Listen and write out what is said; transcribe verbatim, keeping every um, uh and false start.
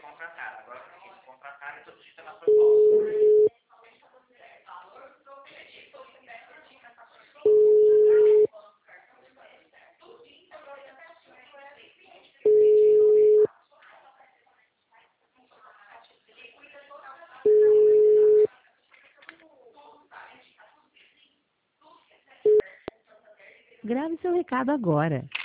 contratado. Agora você tem que contratar e depois digita na proposta. Grave seu recado agora.